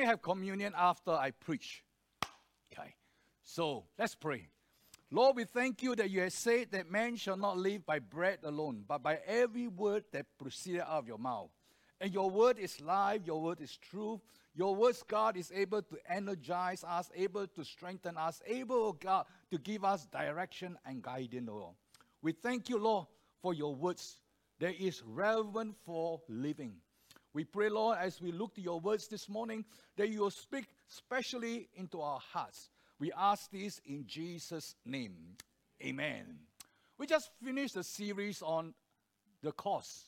have communion after I preach. Okay. So let's pray. Lord, we thank you that you have said that man shall not live by bread alone, but by every word that proceeded out of your mouth. And your word is life, your word is truth. Your words, God, is able to energize us, able to strengthen us, able, oh God, to give us direction and guidance, oh Lord. We thank you, Lord, for your words that is relevant for living. We pray, Lord, as we look to your words this morning, that you will speak specially into our hearts. We ask this in Jesus' name. Amen. We just finished the series on the cross.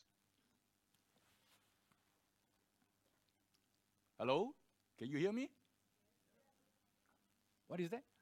Hello? Can you hear me? What is that?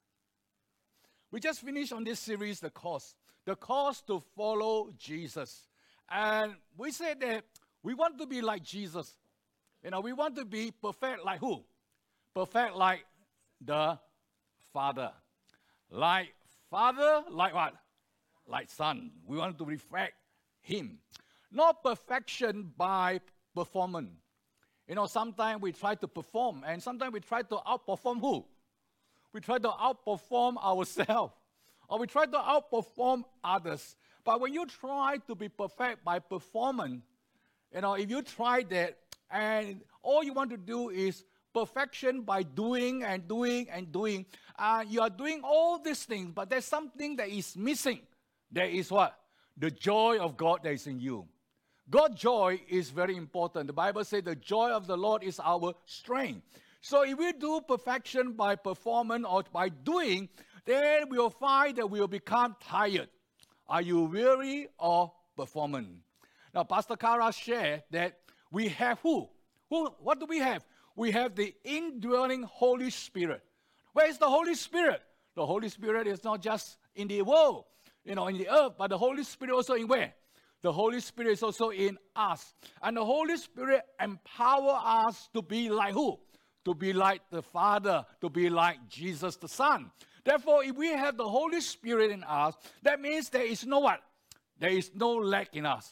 We just finished on this series, the cross. The cross to follow Jesus. And we said that we want to be like Jesus. We want to be perfect like who? Perfect like the Father. Like Father, like what? Like Son. We want to reflect Him. Not perfection by performance. Sometimes we try to perform, and sometimes we try to outperform who? We try to outperform ourselves, or we try to outperform others. But when you try to be perfect by performance, if you try that, and all you want to do is perfection by doing and doing and doing, you are doing all these things, but there's something that is missing. There is what? The joy of God that is in you. God's joy is very important. The Bible says the joy of the Lord is our strength. So if we do perfection by performance or by doing, then we will find that we will become tired. Are you weary of performance? Now, Pastor Kara shared that we have who? What do we have? We have the indwelling Holy Spirit. Where is the Holy Spirit? The Holy Spirit is not just in the world, in the earth, but the Holy Spirit also in where? The Holy Spirit is also in us. And the Holy Spirit empower us to be like who? To be like the Father, to be like Jesus the Son. Therefore, if we have the Holy Spirit in us, that means there is no what? There is no lack in us.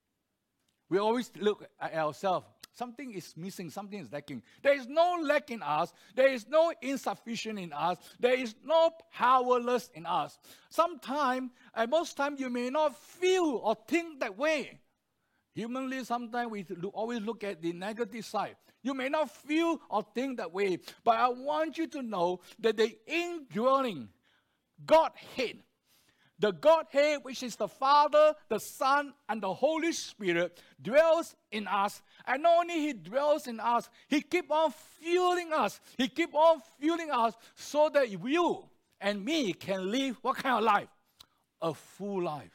We always look at ourselves. Something is missing, something is lacking. There is no lack in us. There is no insufficient in us. There is no powerless in us. Sometimes, and most times, you may not feel or think that way. Humanly, sometimes we always look at the negative side. You may not feel or think that way, but I want you to know that the indwelling Godhead, the Godhead, which is the Father, the Son, and the Holy Spirit, dwells in us. And not only He dwells in us, He keeps on fueling us. He keeps on fueling us so that you and me can live what kind of life? A full life.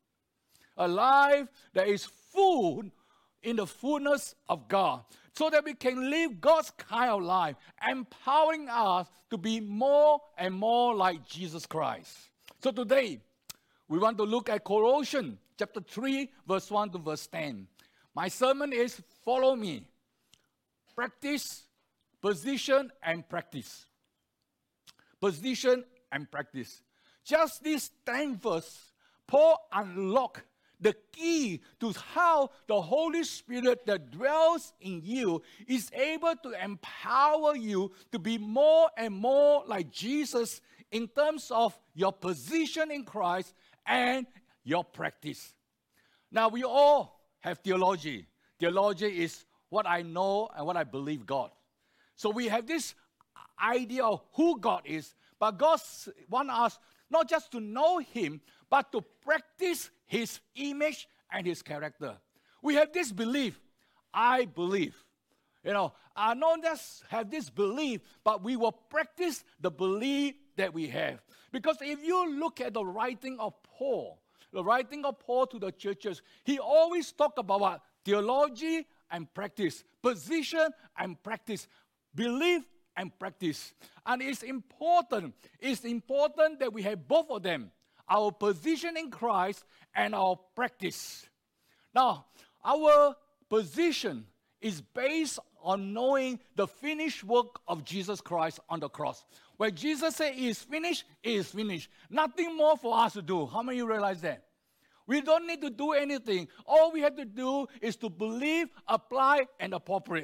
A life that is full in the fullness of God. So that we can live God's kind of life, empowering us to be more and more like Jesus Christ. So today, we want to look at Colossians chapter 3, verse 1 to verse 10. My sermon is follow me. Practice, position, and practice. Position and practice. Just these 10 verses, Paul unlocked the key to how the Holy Spirit that dwells in you is able to empower you to be more and more like Jesus in terms of your position in Christ and your practice. Now, we all have theology. Theology is what I know and what I believe God. So we have this idea of who God is, but God wants us not just to know Him, but to practice His image and His character. We have this belief, I believe. I not just have this belief, but we will practice the belief that we have. Because if you look at the writing of Paul to the churches, he always talked about what? Theology and practice, position and practice, belief and practice. And it's important that we have both of them, our position in Christ and our practice. Now, our position is based on knowing the finished work of Jesus Christ on the cross. When Jesus said it is finished, it is finished. Nothing more for us to do. How many of you realize that? We don't need to do anything. All we have to do is to believe, apply, and appropriate.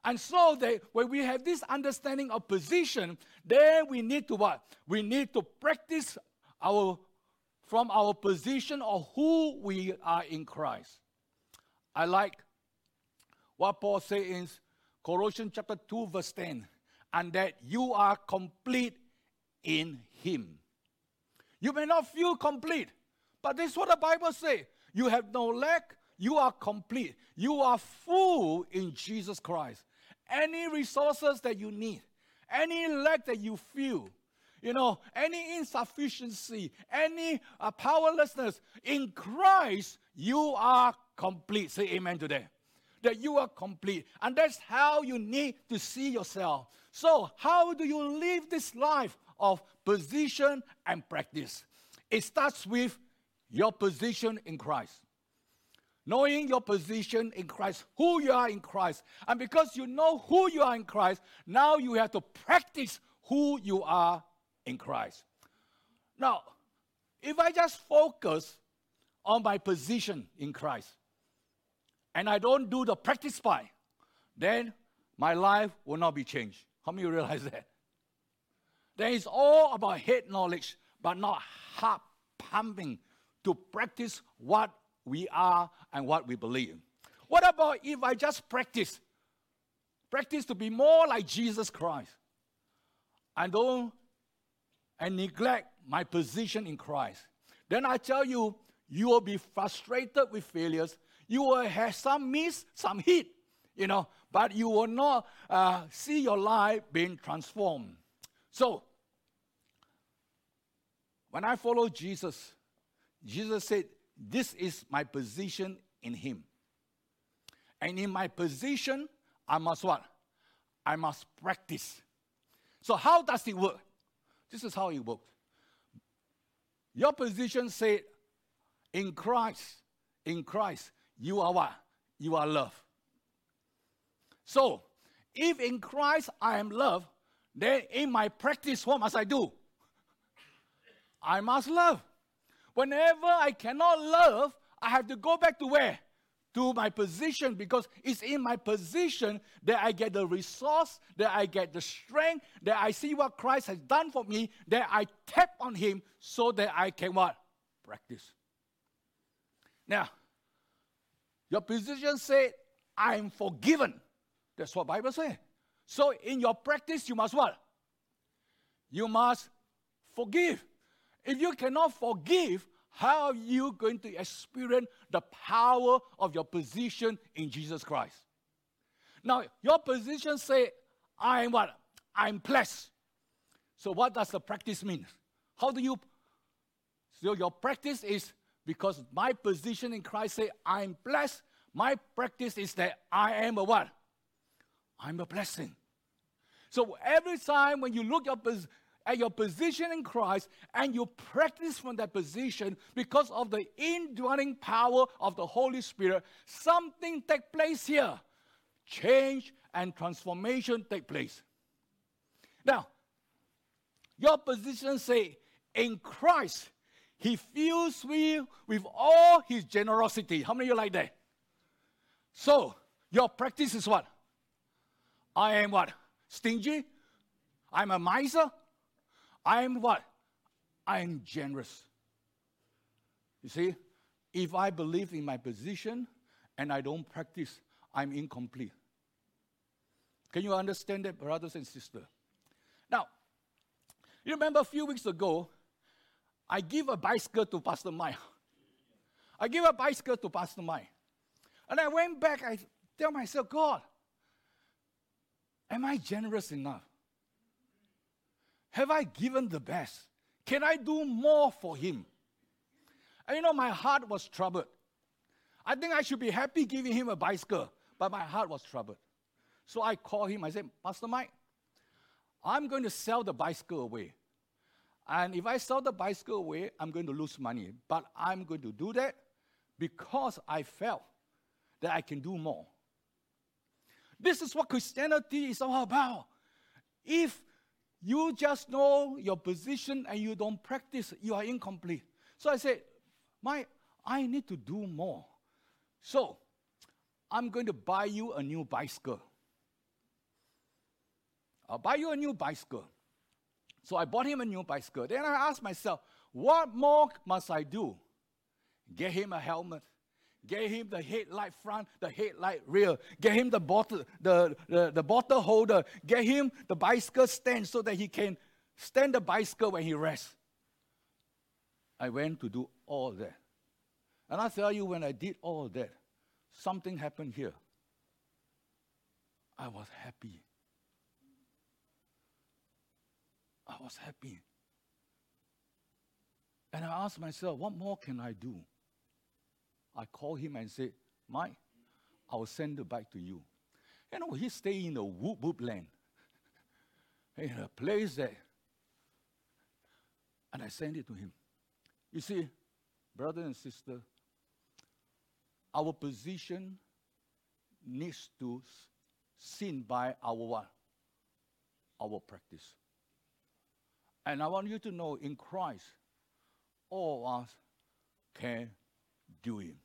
And so when we have this understanding of position, then we need to what? We need to practice from our position of who we are in Christ. I like what Paul says in Colossians chapter 2, verse 10, and that you are complete in Him. You may not feel complete, but this is what the Bible says. You have no lack, you are complete. You are full in Jesus Christ. Any resources that you need, any lack that you feel, any insufficiency, any powerlessness, in Christ, you are complete. Say amen today. That you are complete. And that's how you need to see yourself. So, how do you live this life of position and practice? It starts with your position in Christ. Knowing your position in Christ, who you are in Christ. And because you know who you are in Christ, now you have to practice who you are in Christ. Now, if I just focus on my position in Christ, and I don't do the practice part, then my life will not be changed. How many realize that? Then it's all about head knowledge, but not heart pumping to practice what we are and what we believe. What about if I just practice to be more like Jesus Christ, and neglect my position in Christ? Then I tell you, you will be frustrated with failures. You will have some miss, some hit, but you will not see your life being transformed. So, when I follow Jesus, Jesus said, this is my position in Him. And in my position, I must what? I must practice. So how does it work? This is how it works. Your position said, in Christ, you are what? You are love. So, if in Christ I am love, then in my practice, what must I do? I must love. Whenever I cannot love, I have to go back to where? To my position, because it's in my position that I get the resource, that I get the strength, that I see what Christ has done for me, that I tap on Him so that I can what? Practice. Now, your position said, I am forgiven. That's what the Bible says. So in your practice, you must what? You must forgive. If you cannot forgive, how are you going to experience the power of your position in Jesus Christ? Now, your position say, I am what? I'm blessed. So what does the practice mean? So your practice is, because my position in Christ say, I'm blessed. My practice is that I am a what? I'm a blessing. So every time when you look at your position in Christ and you practice from that position, because of the indwelling power of the Holy Spirit, something take place here. Change and transformation take place. Now, your position say, in Christ, He fills me with all His generosity. How many of you like that? So, your practice is what? I am what? Stingy? I'm a miser? I am what? I am generous. You see, if I believe in my position and I don't practice, I'm incomplete. Can you understand that, brothers and sisters? Now, you remember a few weeks ago, I gave a bicycle to Pastor Mike. And I went back, I tell myself, God, am I generous enough? Have I given the best? Can I do more for Him? And my heart was troubled. I think I should be happy giving him a bicycle, but my heart was troubled. So I called him, I said, Pastor Mike, I'm going to sell the bicycle away. And if I sell the bicycle away, I'm going to lose money. But I'm going to do that because I felt that I can do more. This is what Christianity is all about. If you just know your position and you don't practice, you are incomplete. So I said, Mike, I need to do more. So I'm going to buy you a new bicycle. I'll buy you a new bicycle. So I bought him a new bicycle. Then I asked myself, what more must I do? Get him a helmet. Get him the headlight front, the headlight rear. Get him the bottle holder. Get him the bicycle stand so that he can stand the bicycle when he rests. I went to do all that. And I tell you, when I did all that, something happened here. I was happy. I was happy. And I asked myself, what more can I do? I called him and said, Mike, I will send the bike to you. You know, he stayed in the whoop land. In a place that, and I sent it to him. You see, brother and sister, our position needs to seen by our what? Our practice. And I want you to know, in Christ, all of us can do it.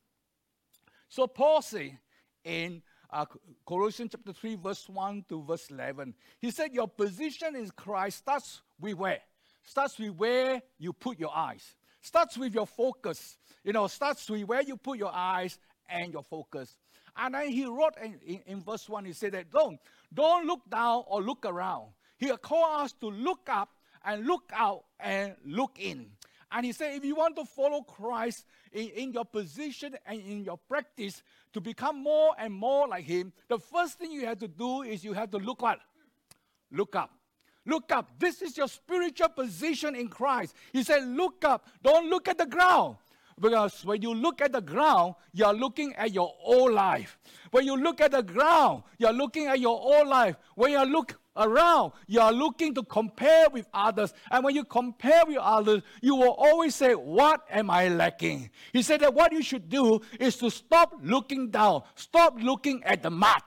So Paul said in Colossians chapter 3, verse 1 to verse 11, he said, your position in Christ starts with where? Starts with where you put your eyes. Starts with your focus. You know, starts with where you put your eyes and your focus. And then he wrote in verse 1, he said that don't look down or look around. He called us to look up and look out and look in. And he said, if you want to follow Christ in your position and in your practice to become more and more like him, the first thing you have to do is you have to look what? Look up. Look up. This is your spiritual position in Christ. He said, look up. Don't look at the ground. Because when you look at the ground, you're looking at your old life. When you look at the ground, you're looking at your old life. When you look around, you're looking to compare with others. And when you compare with others, you will always say, what am I lacking? He said that what you should do is to stop looking down. Stop looking at the mud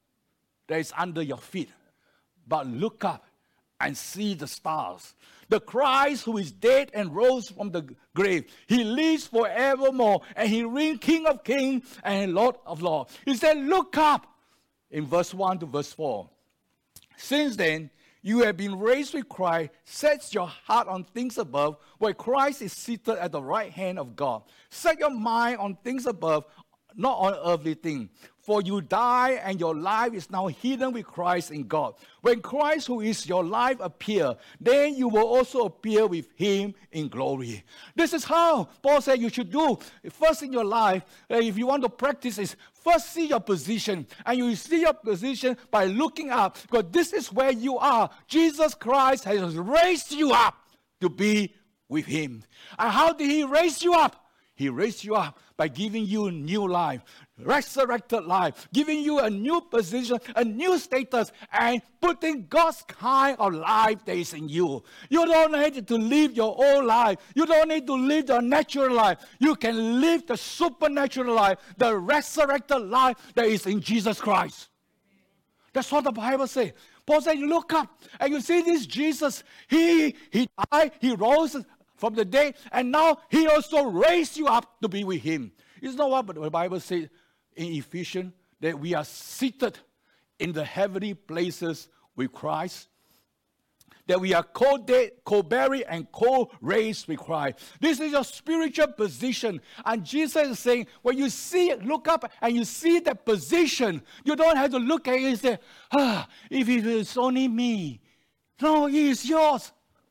that is under your feet. But look up and see the stars. The Christ who is dead and rose from the grave. He lives forevermore. And he reigns King of kings and Lord of lords. He said, look up in verse 1 to verse 4. Since then, you have been raised with Christ. Set your heart on things above, where Christ is seated at the right hand of God. Set your mind on things above, not on earthly things. For you die, and your life is now hidden with Christ in God. When Christ, who is your life, appear, then you will also appear with him in glory. This is how Paul said you should do. First in your life, if you want to practice, is first see your position. And you see your position by looking up, because this is where you are. Jesus Christ has raised you up to be with him. And how did he raise you up? He raised you up by giving you new life, resurrected life, giving you a new position, a new status, and putting God's kind of life that is in you. You don't need to live your old life. You don't need to live your natural life. You can live the supernatural life, the resurrected life that is in Jesus Christ. That's what the Bible says. Paul said, you look up and you see this Jesus. He died, he rose from the dead, and now he also raised you up to be with him. It's not what the Bible says in Ephesians, that we are seated in the heavenly places with Christ, that we are co-dead, co-buried, and co-raised with Christ. This is your spiritual position. And Jesus is saying, when you see it, look up and you see that position, you don't have to look at it and say, if it is only me. No, it is yours.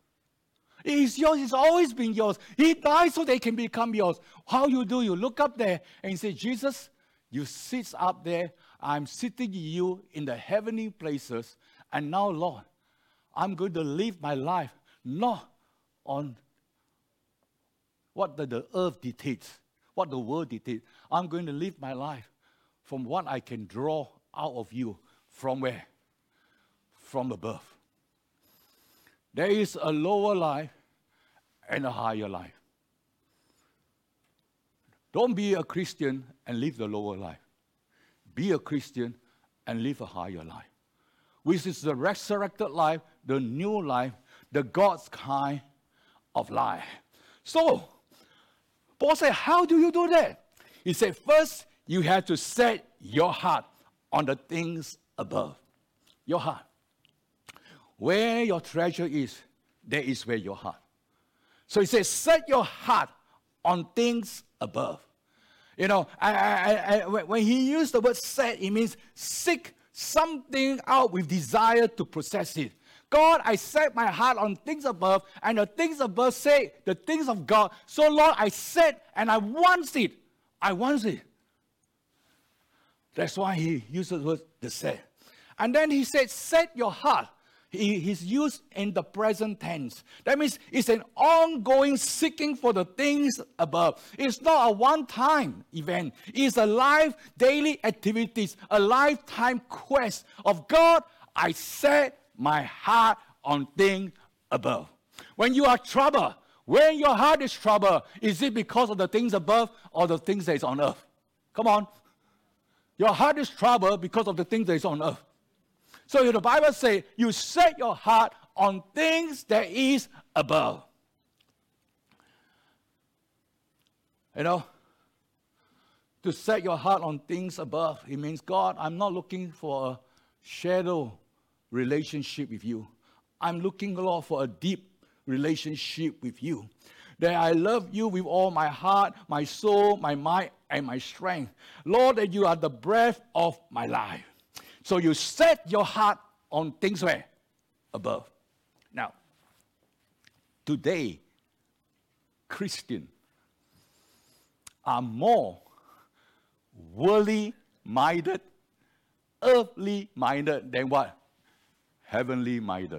It is yours. It's always been yours. He died so they can become yours. How you do? You look up there and you say, Jesus, you sit up there. I'm sitting you in the heavenly places. And now, Lord, I'm going to live my life not on what the earth dictates, what the world dictates. I'm going to live my life from what I can draw out of you. From where? From above. There is a lower life and a higher life. Don't be a Christian and live the lower life. Be a Christian and live a higher life, which is the resurrected life, the new life, the God's kind of life. So, Paul said, how do you do that? He said, first, you have to set your heart on the things above. Your heart. where your treasure is, there is where your heart. So he says, set your heart on things above. You know, when he used the word set, it means seek something out with desire to possess it. God, I set my heart on things above, and the things above say the things of God. So Lord, I set and I want it. I want it. That's why he used the word the set. And then he said, set your heart. He's used in the present tense. That means it's an ongoing seeking for the things above. It's not a one-time event. It's a life, daily activities, a lifetime quest of God. I set my heart on things above. When you are troubled, when your heart is troubled, is it because of the things above or the things that is on earth? Come on. Your heart is troubled because of the things that is on earth. So the Bible says, you set your heart on things that is above. You know, to set your heart on things above, it means, God, I'm not looking for a shadow relationship with you. I'm looking, Lord, for a deep relationship with you. That I love you with all my heart, my soul, my mind, and my strength. Lord, that you are the breath of my life. So you set your heart on things where? Above. Now, today, Christians are more worldly minded, earthly minded than what? Heavenly minded.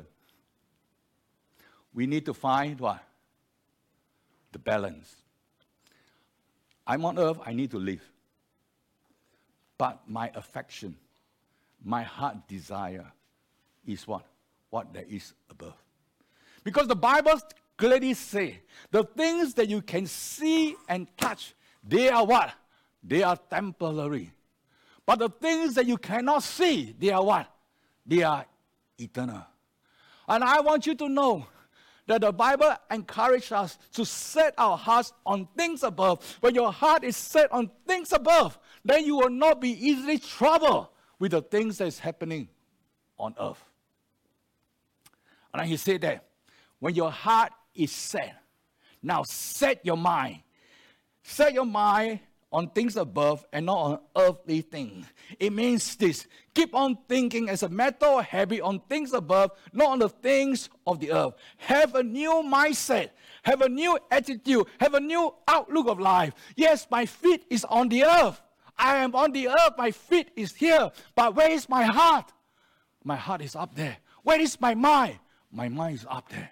We need to find what? The balance. I'm on earth, I need to live. But my affection, my heart desire is what? What there is above. Because the Bible clearly says, the things that you can see and touch, they are what? They are temporary. But the things that you cannot see, they are what? They are eternal. And I want you to know that the Bible encourages us to set our hearts on things above. When your heart is set on things above, then you will not be easily troubled with the things that is happening on earth. And he said that when your heart is set, now set your mind. Set your mind on things above and not on earthly things. It means this. Keep on thinking as a matter of habit on things above, not on the things of the earth. Have a new mindset. Have a new attitude. Have a new outlook of life. Yes, my feet is on the earth. I am on the earth. My feet is here. But where is my heart? My heart is up there. Where is my mind? My mind is up there.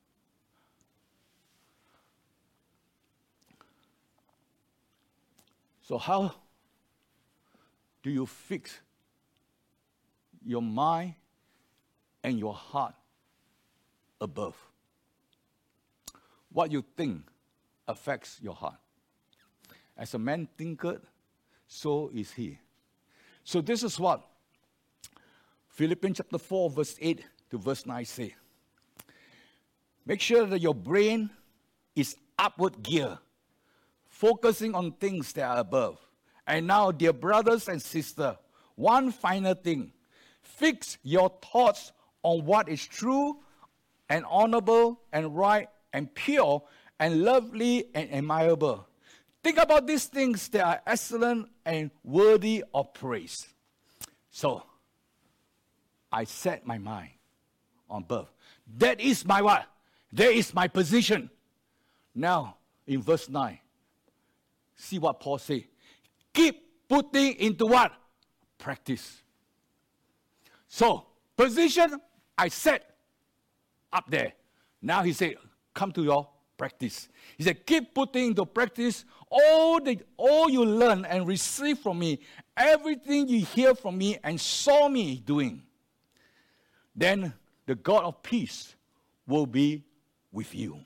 So how do you fix your mind and your heart above? What you think affects your heart. As a man thinketh, so is he. So this is what Philippians chapter 4, verse 8 to verse 9 say. Make sure that your brain is upward gear, focusing on things that are above. And now, dear brothers and sisters, one final thing. Fix your thoughts on what is true and honorable and right and pure and lovely and admirable. Think about these things that are excellent and worthy of praise. So, I set my mind on above. That is my what? That is my position. Now, in verse 9, see what Paul says. Keep putting into what? Practice. So, position, I set up there. Now he said, come to your practice. He said, keep putting into practice all you learn and receive from me, everything you hear from me and saw me doing. Then the God of peace will be with you.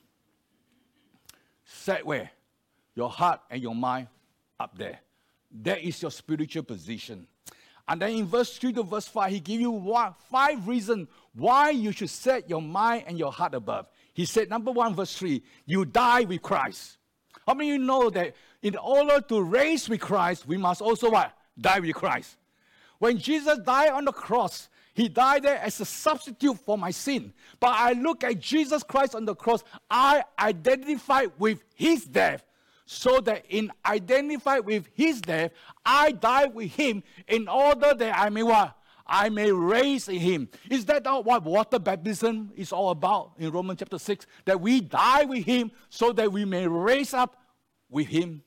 Set where? Your heart and your mind up there. That is your spiritual position. And then in verse 3 to verse 5, he gives you 5 reasons why you should set your mind and your heart above. He said, number 1, verse 3, you die with Christ. How many of you know that in order to raise with Christ, we must also what? Die with Christ. When Jesus died on the cross, He died there as a substitute for my sin. But I look at Jesus Christ on the cross, I identify with his death. So that in identify with his death, I die with him in order that I may what? I may raise in him. Is that not what water baptism is all about in Romans chapter 6? That we die with him so that we may raise up with him.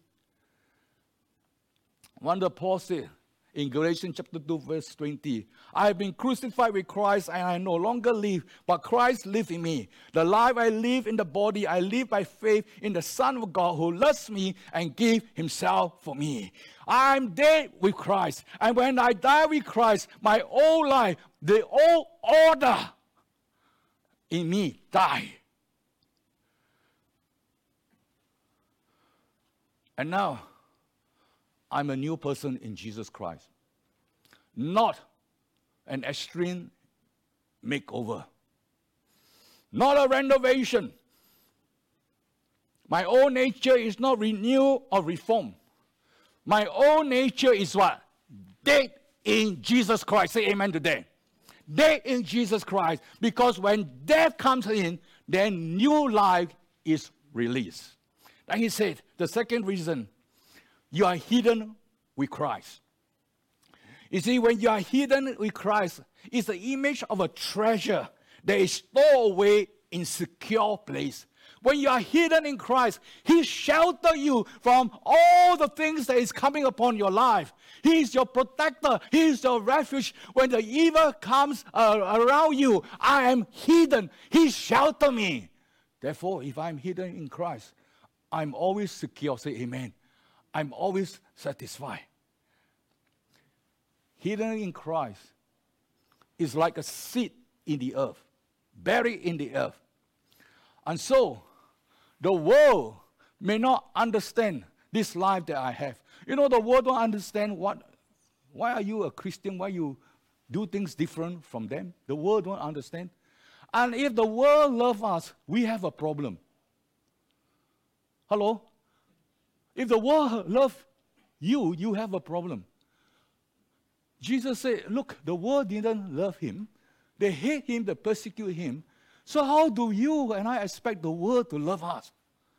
Wonder Paul said in Galatians chapter 2 verse 20, I have been crucified with Christ and I no longer live, but Christ lives in me. The life I live in the body, I live by faith in the Son of God who loves me and gave himself for me. I'm dead with Christ. And when I die with Christ, my old life, the old order in me die. And now, I'm a new person in Jesus Christ. Not an extreme makeover. Not a renovation. My own nature is not renewed or reformed. My own nature is what? Dead in Jesus Christ. Say amen today. Dead in Jesus Christ. Because when death comes in, then new life is released. And he said, the second reason, you are hidden with Christ. You see, when you are hidden with Christ, it's the image of a treasure that is stored away in secure place. When you are hidden in Christ, he shelters you from all the things that is coming upon your life. He is your protector. He is your refuge. When the evil comes around you, I am hidden. He shelters me. Therefore, if I'm hidden in Christ, I'm always secure. Say amen. I'm always satisfied. Hidden in Christ is like a seed in the earth, buried in the earth. And so, the world may not understand this life that I have. You know, the world don't understand why are you a Christian? Why you do things different from them? The world don't understand. And if the world loves us, we have a problem. Hello? If the world loves you, you have a problem. Jesus said, look, the world didn't love him. They hate him, they persecute him. So how do you and I expect the world to love us?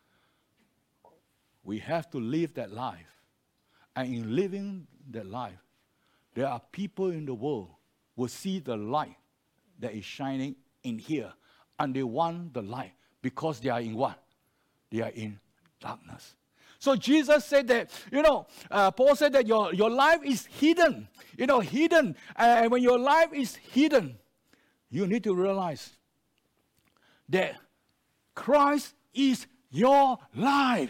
We have to live that life. And in living that life, there are people in the world who will see the light that is shining in here. And they want the light because they are in what? They are in darkness. So Jesus said that, Paul said that your life is hidden. Hidden. And when your life is hidden, you need to realize that Christ is your life.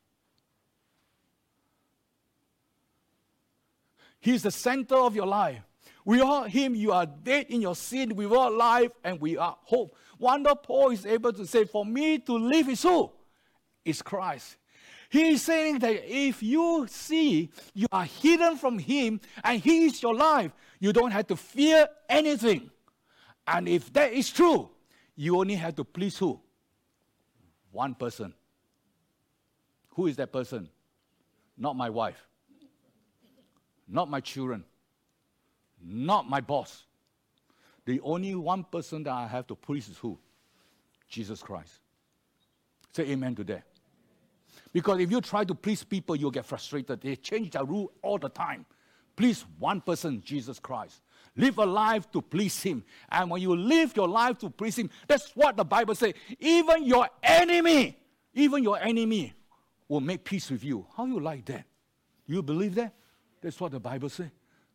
He's the center of your life. Without him, you are dead in your sin. Without life, and without hope. Wonder Paul is able to say, for me to live is who? Is Christ. He is saying that if you see you are hidden from him and he is your life, you don't have to fear anything. And if that is true, you only have to please who? One person. Who is that person? Not my wife. Not my children. Not my boss. The only one person that I have to please is who? Jesus Christ. Say amen to that. Because if you try to please people, you'll get frustrated. They change their rule all the time. Please one person, Jesus Christ. Live a life to please him. And when you live your life to please him, that's what the Bible says. Even your enemy will make peace with you. How you like that? You believe that? That's what the Bible says.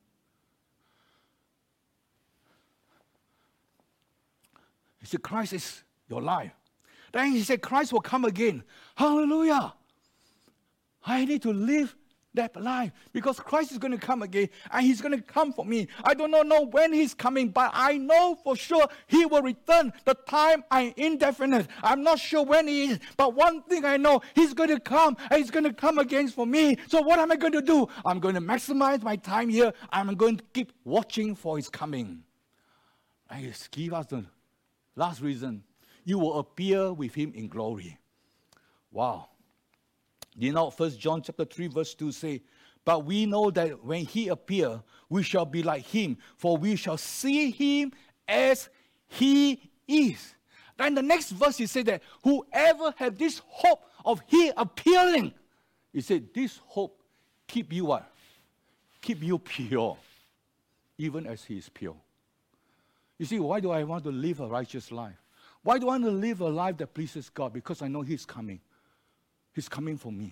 He said, Christ is your life. Then he said, Christ will come again. Hallelujah. I need to live that life because Christ is going to come again and he's going to come for me. I do not know when he's coming, but I know for sure he will return. The time is indefinite. I'm not sure when he is, but one thing I know, he's going to come and he's going to come again for me. So what am I going to do? I'm going to maximize my time here. I'm going to keep watching for his coming. I give us the last reason. You will appear with him in glory. Wow. 1 John chapter 3 verse 2 say, But we know that when he appears, we shall be like him, for we shall see him as he is. Then the next verse, he said that whoever have this hope of he appearing, he said, this hope keep you what? Keep you pure, even as he is pure. You see, why do I want to live a righteous life? Why do I want to live a life that pleases God? Because I know he's coming. He's coming for me.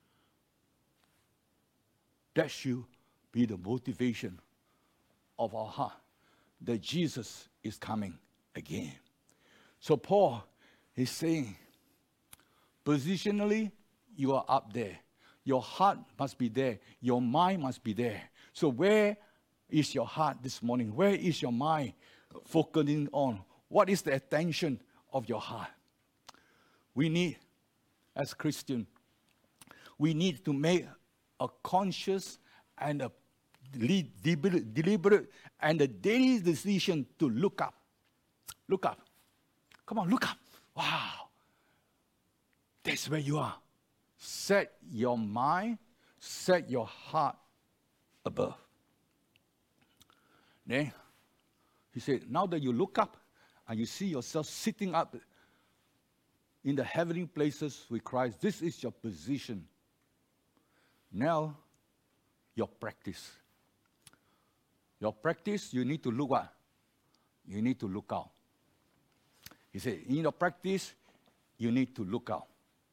That should be the motivation of our heart, that Jesus is coming again. So Paul is saying, positionally, you are up there. Your heart must be there. Your mind must be there. So where is your heart this morning? Where is your mind focusing on? What is the attention of your heart? We need, as Christians, we need to make a conscious and a deliberate and a daily decision to look up. Look up. Come on, look up. Wow. That's where you are. Set your mind, set your heart above. Then he said, now that you look up and you see yourself sitting up in the heavenly places with Christ, this is your position. Now, your practice. Your practice, you need to look what? You need to look out. He said, in your practice, you need to look out.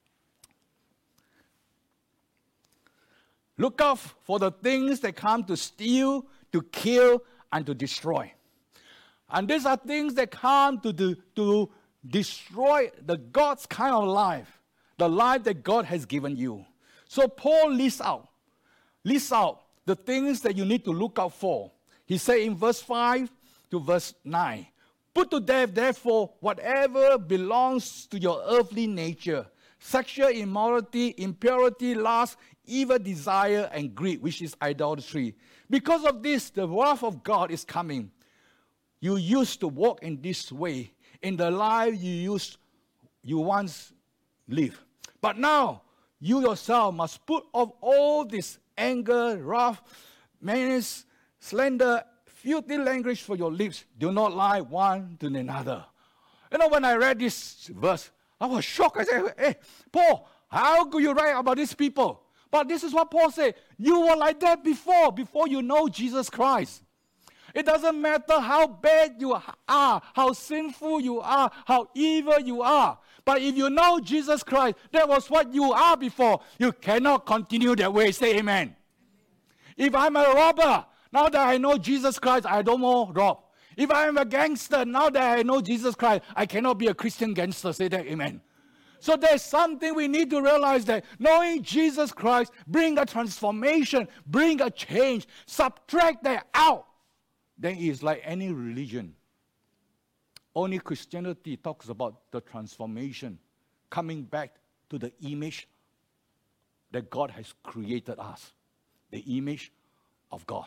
Look out for the things that come to steal, to kill, and to destroy. And these are things that come to destroy the God's kind of life, the life that God has given you. So Paul lists out the things that you need to look out for. He said in verse 5 to verse 9, put to death, therefore, whatever belongs to your earthly nature, sexual immorality, impurity, lust, evil desire, and greed, which is idolatry. Because of this, the wrath of God is coming. You used to walk in this way in the life you once lived. But now, you yourself must put off all this anger, wrath, malice, slander, filthy language from your lips. Do not lie one to another. You know, when I read this verse, I was shocked. I said, hey, Paul, how could you write about these people? But this is what Paul said. You were like that before you know Jesus Christ. It doesn't matter how bad you are, how sinful you are, how evil you are. But if you know Jesus Christ, that was what you are before. You cannot continue that way. Say amen. If I'm a robber, now that I know Jesus Christ, I don't more rob. If I'm a gangster, now that I know Jesus Christ, I cannot be a Christian gangster. Say that, amen. So there's something we need to realize, that knowing Jesus Christ bring a transformation, bring a change. Subtract that out. Then it's like any religion. Only Christianity talks about the transformation, coming back to the image that God has created us, the image of God.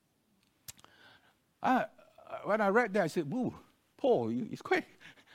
When I read that, I said, "Whoa, Paul, it's quite.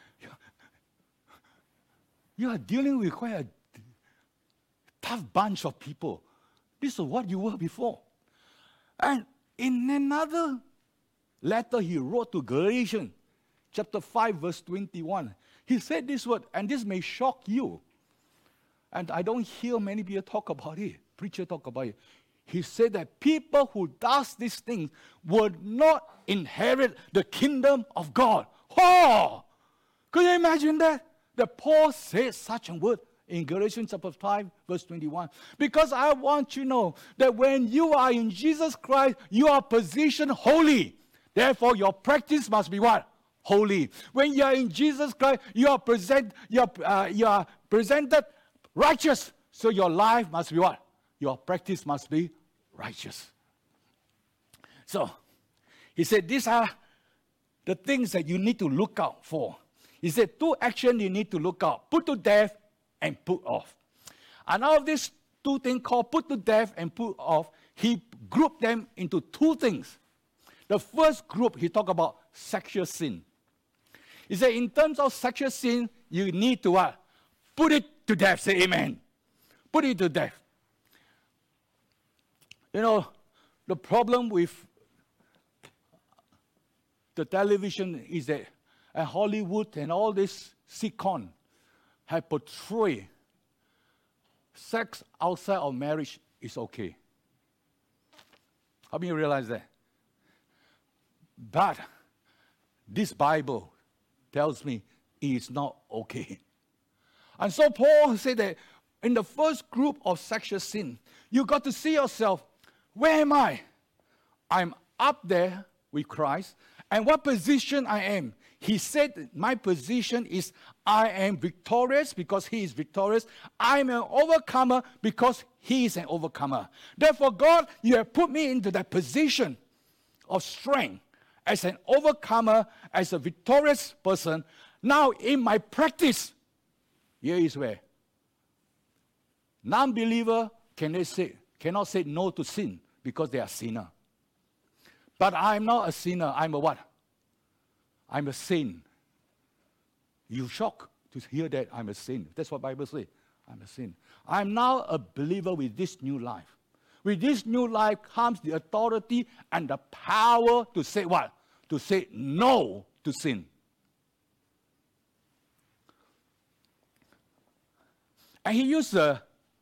You are dealing with quite a tough bunch of people. This is what you were before." And in another letter he wrote to Galatians, chapter 5, verse 21, he said this word, and this may shock you. And I don't hear many people talk about it, preacher talk about it. He said that people who does these things will not inherit the kingdom of God. Oh! Could you imagine that? That Paul said such a word in Galatians chapter 5, verse 21. Because I want you to know that when you are in Jesus Christ, you are positioned holy. Therefore, your practice must be what? Holy. When you are in Jesus Christ, you are presented righteous. So your life must be what? Your practice must be righteous. So, he said, these are the things that you need to look out for. He said, 2 actions you need to look out. Put to death and put off. And out of these 2 things called put to death and put off, he grouped them into 2 things. The first group, he talked about sexual sin. He said, in terms of sexual sin, you need to what? Put it to death. Say amen. Put it to death. You know, the problem with the television is that Hollywood and all this sitcom have portrayed sex outside of marriage is okay. How many realize that? But this Bible tells me it is not okay. And so Paul said that in the first group of sexual sin, you got to see yourself, where am I? I'm up there with Christ. And what position I am? He said, my position is I am victorious because he is victorious. I am an overcomer because he is an overcomer. Therefore, God, you have put me into that position of strength as an overcomer, as a victorious person. Now, in my practice, here is where non-believer cannot say no to sin because they are sinner. But I'm not a sinner. I'm a what? I'm a saint. You shocked to hear that I'm a saint. That's what the Bible says. I'm a saint. I'm now a believer with this new life. With this new life comes the authority and the power to say what? To say no to sin. And he used a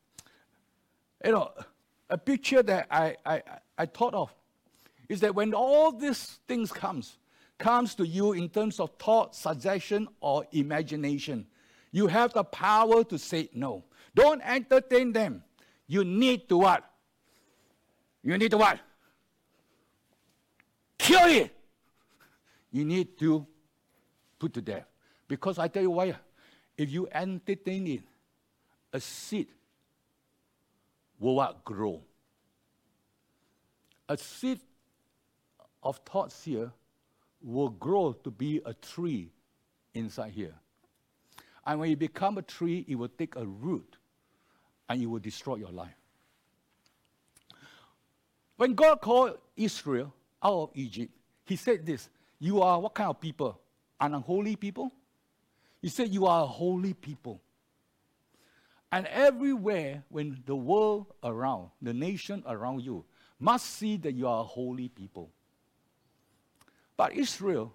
picture that I thought of. Is that when all these things comes to you in terms of thought, suggestion, or imagination, you have the power to say no. Don't entertain them. You need to what? You need to what? Kill it. You need to put to death. Because I tell you why, if you entertain it, a seed will what? Grow. A seed of thoughts here will grow to be a tree inside here. And when you become a tree, it will take a root and it will destroy your life. When God called Israel out of Egypt, he said this, you are what kind of people? An unholy people? He said you are a holy people. And everywhere when the world around, the nation around you, must see that you are a holy people. But Israel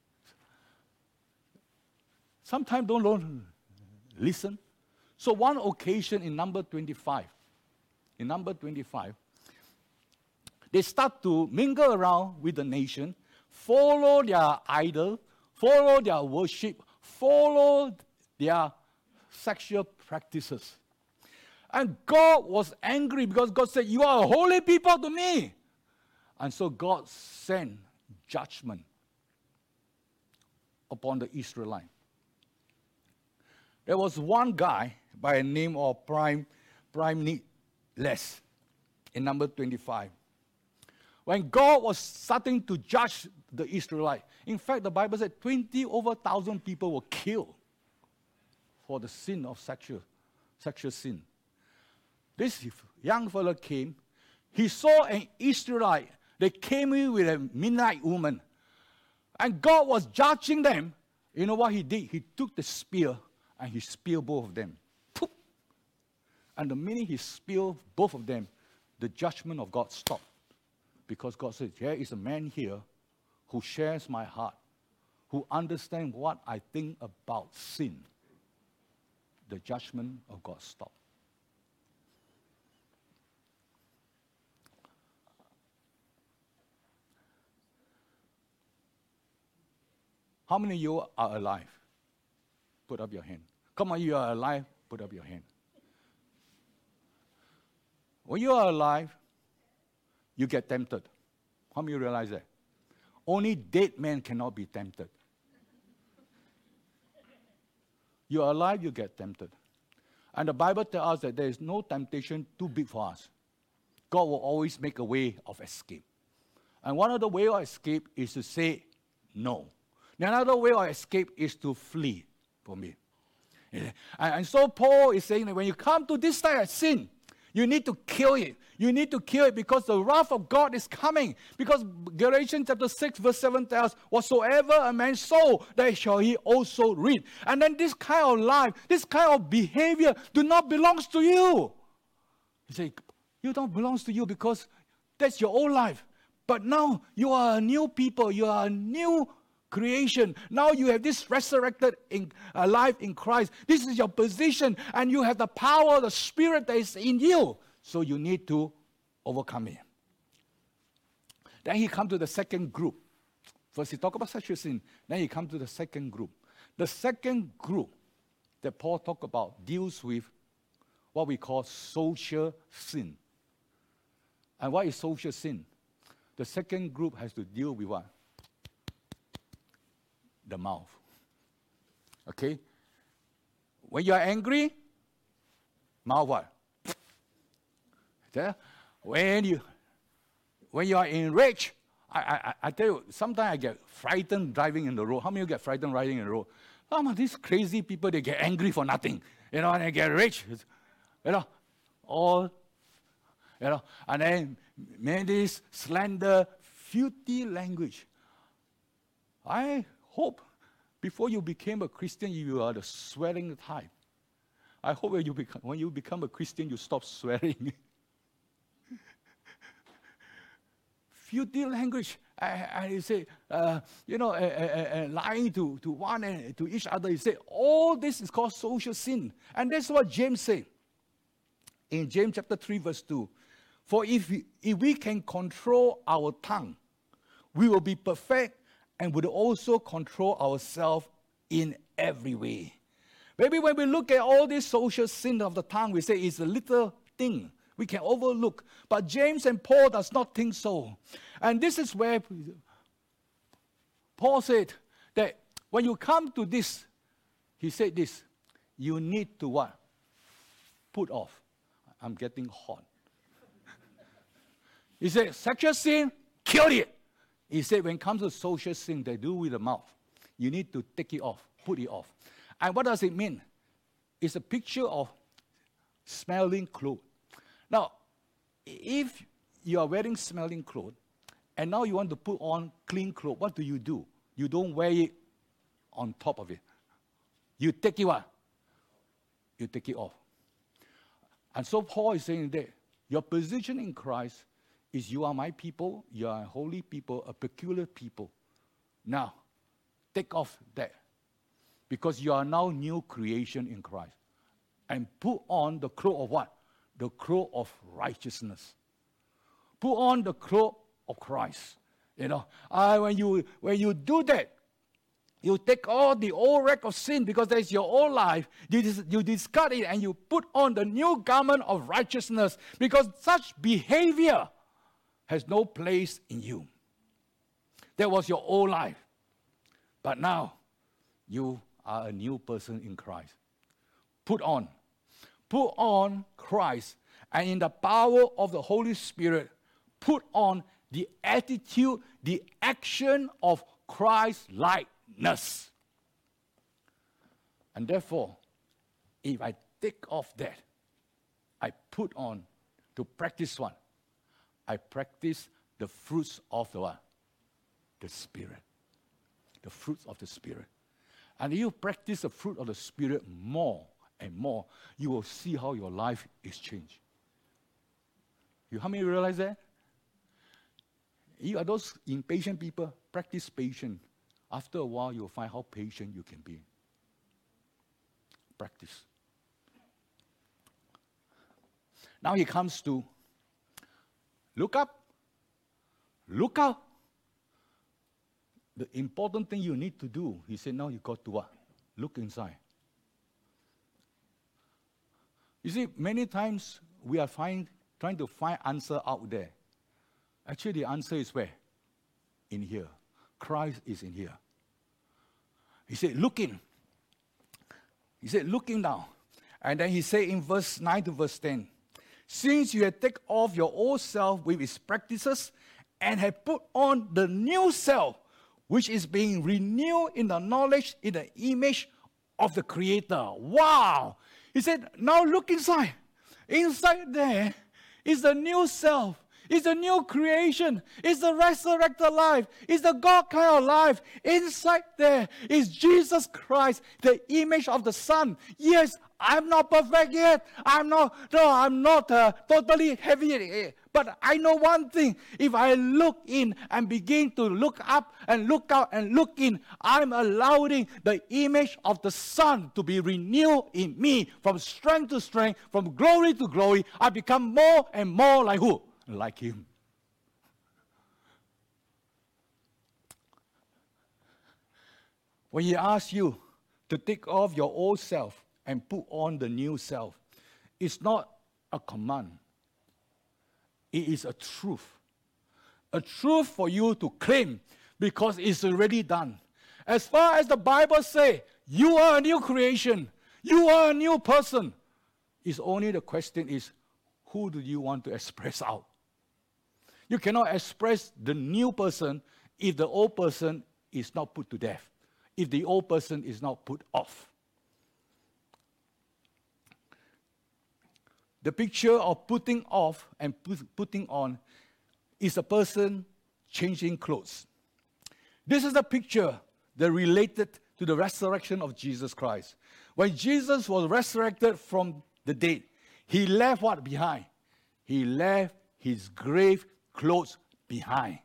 sometimes don't listen. So one occasion in number 25, they start to mingle around with the nation, follow their idol, follow their worship, follow their sexual practices. And God was angry because God said, you are a holy people to me. And so God sent judgment upon the Israelites. There was one guy by the name of Prime Niles in number 25. When God was starting to judge the Israelites, in fact, the Bible said 20,000 people were killed for the sin of sexual sin. This young fellow came. He saw an Israelite. They came in with a midnight woman. And God was judging them. You know what he did? He took the spear and he speared both of them. Poof! And the minute he speared both of them, the judgment of God stopped. Because God said, there is a man here who shares my heart, who understands what I think about sin. The judgment of God stopped. How many of you are alive? Put up your hand. Come on, you are alive, put up your hand. When you are alive, you get tempted. How many of you realize that? Only dead men cannot be tempted. You are alive, you get tempted. And the Bible tells us that there is no temptation too big for us. God will always make a way of escape. And one of the ways of escape is to say no. Another way of escape is to flee from it. And so Paul is saying that when you come to this type of sin, you need to kill it. You need to kill it because the wrath of God is coming. Because Galatians chapter 6 verse 7 tells us, whatsoever a man sow, that shall he also reap. And then this kind of life, this kind of behavior do not belong to you. You say, you don't belong to you because That's your old life. But now you are a new people. You are a new creation. Now you have this resurrected life in Christ. This is your position, and you have the power of the Spirit that is in you. So you need to overcome it. Then he comes to the second group. First he talked about sexual sin. Then he comes to the second group. The second group that Paul talked about deals with what we call social sin. And what is social sin? The second group has to deal with what? The mouth. Okay? When you are angry, mouth what? Yeah? When you are enraged, I tell you, sometimes I get frightened driving in the road. How many of you get frightened riding in the road? These crazy people, they get angry for nothing. And they get rich. And then made this slander, filthy language. I hope before you became a Christian, you are the swearing type. I hope when you become a Christian, you stop swearing. Filthy language. I say, lying to one and to each other. He said, all this is called social sin. And that's what James said. In James chapter 3, verse 2. For if we can control our tongue, we will be perfect and will also control ourselves in every way. Maybe when we look at all this social sin of the tongue, we say it's a little thing we can overlook. But James and Paul does not think so. And this is where Paul said that when you come to this, he said this, you need to what? Put off. I'm getting hot. He said, sexual sin, kill it. He said, when it comes to social sin, they do with the mouth. You need to take it off, put it off. And what does it mean? It's a picture of smelling clothes. Now, if you are wearing smelling clothes, and now you want to put on clean clothes, what do? You don't wear it on top of it. You take it what? You take it off. And so Paul is saying that your position in Christ is you are my people, you are a holy people, a peculiar people. Now, take off that. Because you are now new creation in Christ. And put on the cloak of what? The cloak of righteousness. Put on the cloak of Christ. When you do that, you take all the old wreck of sin because that's your old life. You discard it and you put on the new garment of righteousness because such behavior has no place in you. That was your old life. But now, you are a new person in Christ. Put on Christ, and in the power of the Holy Spirit, put on the attitude, the action of Christ-likeness. And therefore, if I take off that, I put on to practice what? I practice the fruits of the what? The Spirit. The fruits of the Spirit. And if you practice the fruit of the Spirit more and more, you will see how your life is changed. How many realize that? You are those impatient people, practice patience. After a while, you'll find how patient you can be. Practice. Now he comes to look up, look out. The important thing you need to do, he said, now you got to what? Look inside. You see, many times we are trying to find answer out there. Actually, the answer is where? In here. Christ is in here. He said, looking. He said, looking now. And then he said in verse 9 to verse 10, since you have taken off your old self with its practices and have put on the new self, which is being renewed in the knowledge, in the image of the Creator. Wow! He said, now look inside. Inside there is the new self. It's the new creation. It's the resurrected life. It's the God kind of life. Inside there is Jesus Christ, the image of the Son. Yes, I'm not perfect yet. I'm not totally heavy, But I know one thing. If I look in and begin to look up and look out and look in, I'm allowing the image of the Son to be renewed in me from strength to strength, from glory to glory. I become more and more like who? Like Him. When He asks you to take off your old self and put on the new self, it's not a command. It is a truth. A truth for you to claim because it's already done. As far as the Bible says, you are a new creation. You are a new person. It's only the question is, who do you want to express out? You cannot express the new person if the old person is not put to death. If the old person is not put off. The picture of putting off and putting on is a person changing clothes. This is the picture that related to the resurrection of Jesus Christ. When Jesus was resurrected from the dead, He left what behind? He left His grave clothes behind.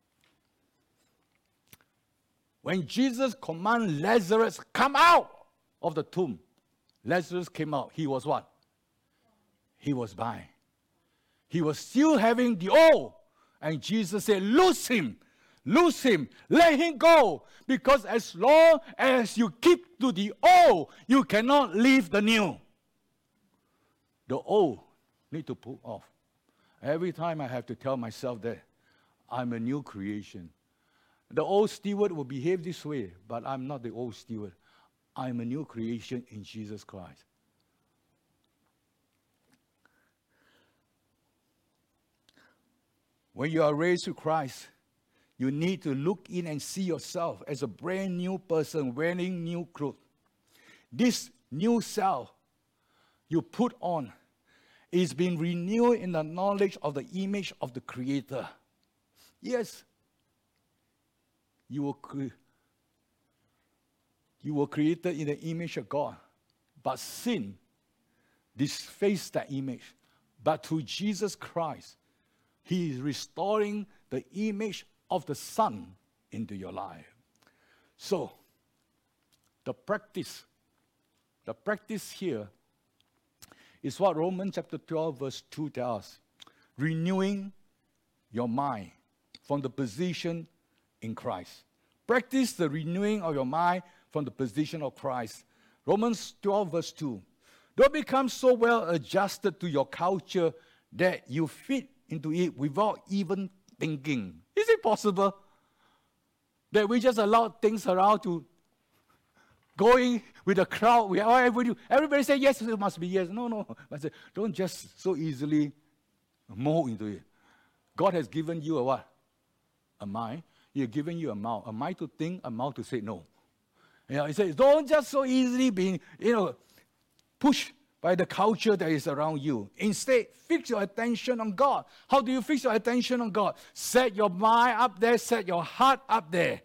When Jesus commanded Lazarus, come out of the tomb, Lazarus came out. He was what? He was by. He was still having the old. And Jesus said, loose him, let him go. Because as long as you keep to the old, you cannot leave the new. The old need to pull off. Every time I have to tell myself that I'm a new creation. The old steward will behave this way, but I'm not the old steward. I'm a new creation in Jesus Christ. When you are raised to Christ, you need to look in and see yourself as a brand new person wearing new clothes. This new self you put on is being renewed in the knowledge of the image of the Creator. Yes, you were created in the image of God, but sin disfaced that image. But through Jesus Christ, He is restoring the image of the Son into your life. So, the practice here is what Romans chapter 12 verse 2 tells us. Renewing your mind from the position in Christ. Practice the renewing of your mind from the position of Christ. Romans 12 verse 2. Don't become so well adjusted to your culture that you fit into it without even thinking. Is it possible that we just allow things around to going with the crowd? Everybody say yes, it must be yes. No. I say, don't just so easily mold into it. God has given you a what? A mind. He has given you a mouth. A mind to think, a mouth to say no. He says, don't just so easily be, pushed by the culture that is around you. Instead, fix your attention on God. How do you fix your attention on God? Set your mind up there, set your heart up there.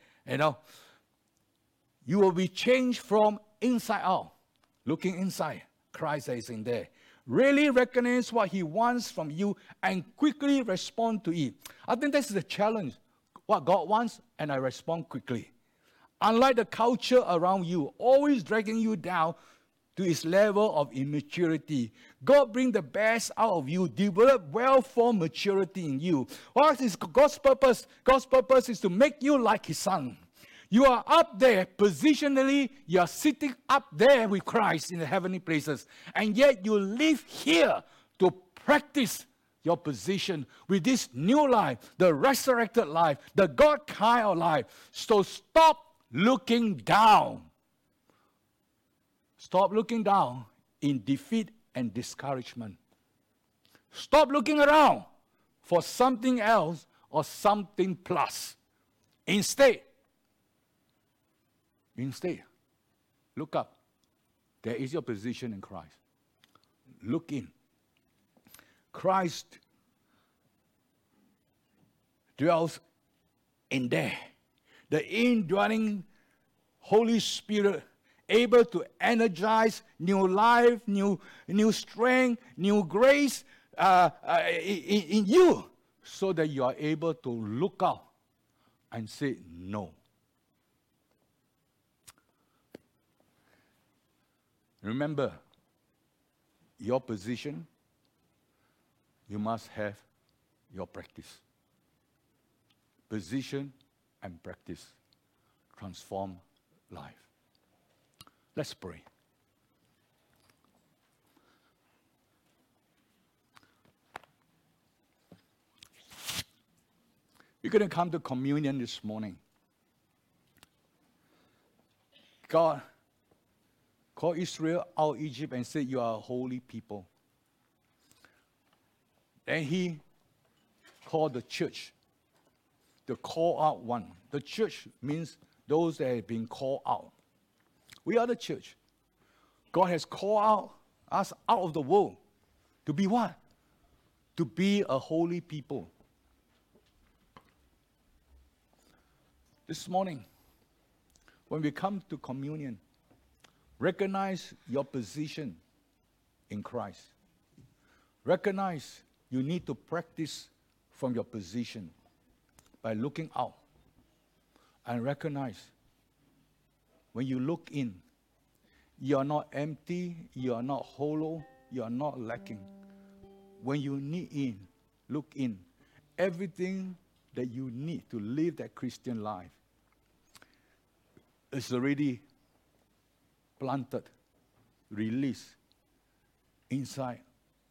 You will be changed from inside out. Looking inside, Christ is in there. Really recognize what He wants from you and quickly respond to it. I think this is the challenge. What God wants, and I respond quickly. Unlike the culture around you, always dragging you down to its level of immaturity. God brings the best out of you, develop well-formed maturity in you. What is God's purpose? God's purpose is to make you like His Son. You are up there, positionally, you are sitting up there with Christ in the heavenly places. And yet you live here to practice your position with this new life, the resurrected life, the God kind of life. So stop looking down. Stop looking down in defeat and discouragement. Stop looking around for something else or something plus. Instead, look up. There is your position in Christ. Look in. Christ dwells in there. The indwelling Holy Spirit, able to energize new life, new strength, new grace in you so that you are able to look out and say no. Remember, your position, you must have your practice. Position and practice transform life. Let's pray. We're going to come to communion this morning. God called Israel out of Egypt and said, you are a holy people. And he called the church the call out one. The church means those that have been called out. We are the church. God has called out us out of the world to be what? To be a holy people. This morning, when we come to communion, recognize your position in Christ. Recognize you need to practice from your position by looking out. And recognize when you look in, you are not empty, you are not hollow, you are not lacking. When you look in, everything that you need to live that Christian life is already planted, released inside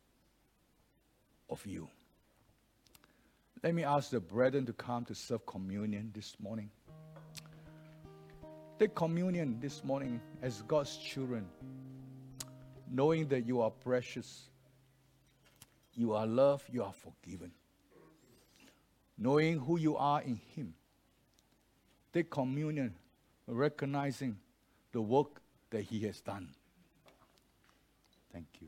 of you. Let me ask the brethren to come to serve communion this morning. Take communion this morning as God's children, knowing that you are precious, you are loved, you are forgiven. Knowing who you are in Him. Take communion, recognizing the work that He has done. Thank you.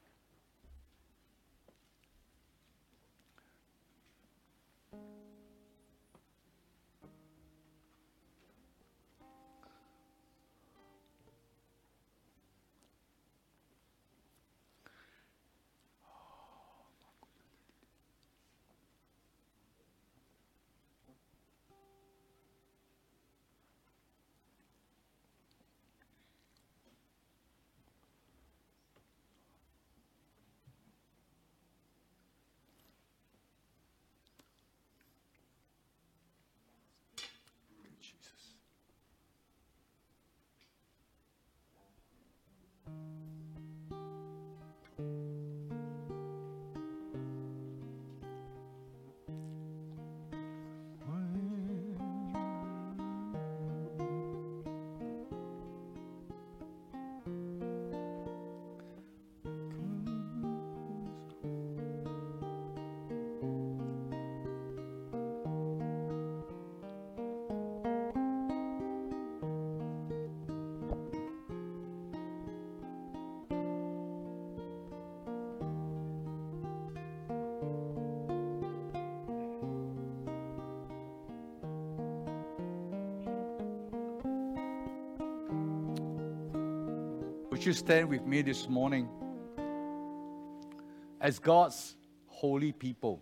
Jesus. Would you stand with me this morning as God's holy people?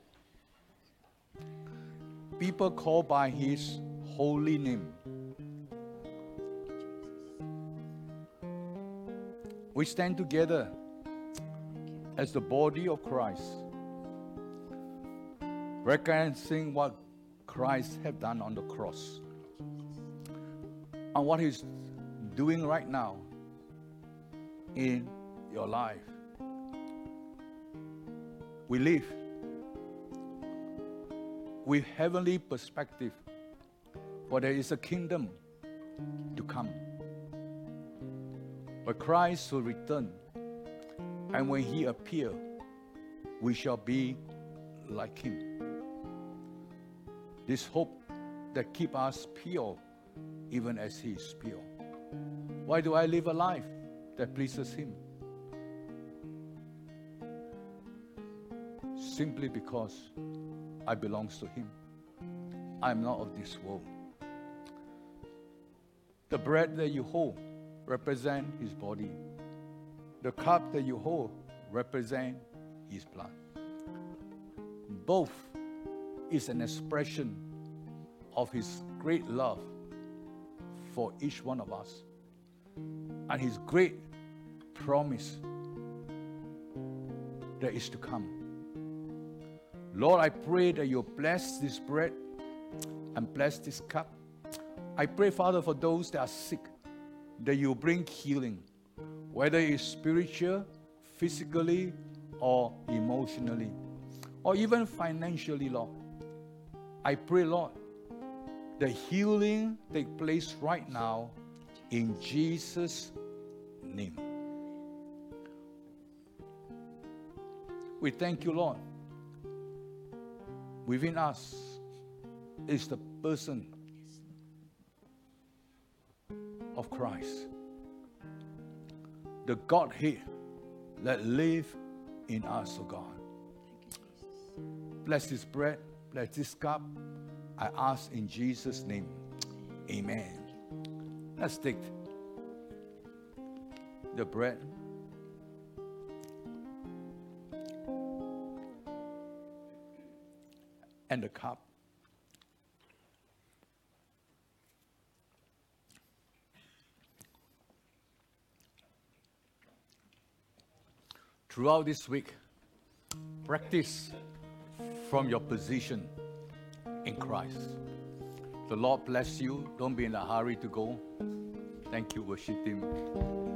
People called by His holy name. We stand together as the body of Christ, recognizing what Christ has done on the cross and what He's doing right now in your life. We live with heavenly perspective, for there is a kingdom to come. But Christ will return, and when He appears, we shall be like Him. This hope that keeps us pure, even as He is pure. Why do I live a life that pleases Him? Simply because I belong to Him. I'm not of this world. The bread that you hold represent His body. The cup that you hold represent His blood. both is an expression of his great love for each one of us and his great promise that is to come. Lord, I pray that you bless this bread and bless this cup. I pray, Father, for those that are sick, that you bring healing, whether it's spiritual, physically, or emotionally, or even financially, Lord. I pray, Lord, the healing take place right now in Jesus' name. We thank you, Lord. Within us is the person of Christ, the Godhead that live in us, oh God. Bless this bread, bless this cup. I ask in Jesus' name. Amen. Let's take the bread. And the cup. Throughout this week, practice from your position in Christ. The Lord bless you. Don't be in a hurry to go. Thank you, worship team.